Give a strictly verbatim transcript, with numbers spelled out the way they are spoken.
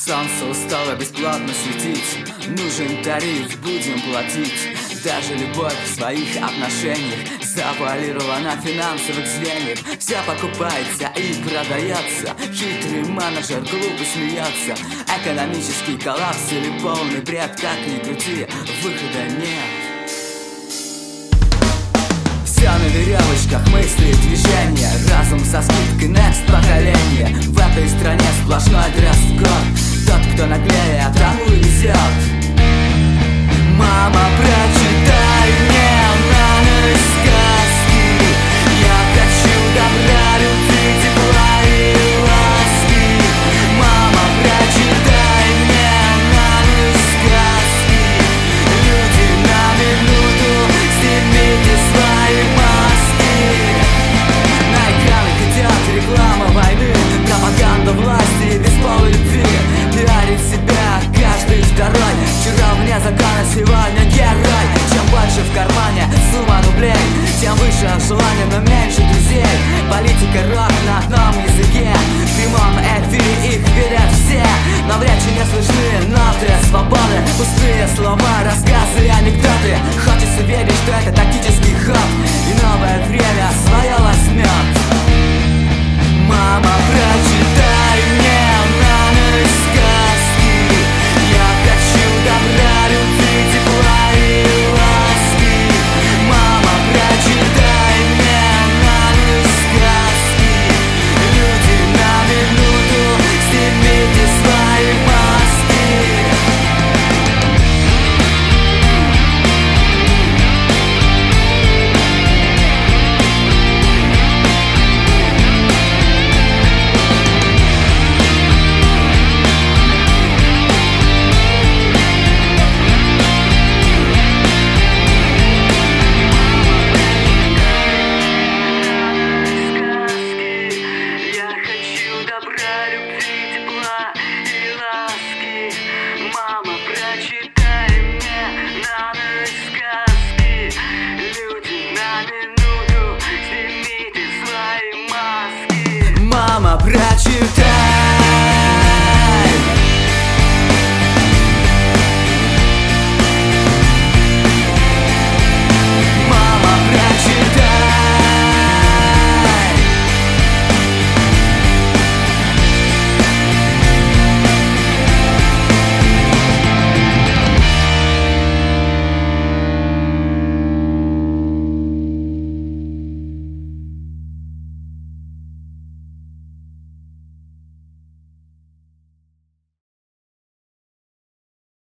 Солнце устало бесплатно светить, нужен тариф, будем платить. Даже любовь в своих отношениях завуалировала на финансовых звеньях. Все покупается и продается, хитрый менеджер глупо смеется. Экономический коллапс или полный бред, как ни крути, выхода нет. Все на веревочках, мысли, движения, разум со скидкой next поколение. В этой стране сплошной дресс-код, тот, кто наглее, тому и везет. Мама, прочь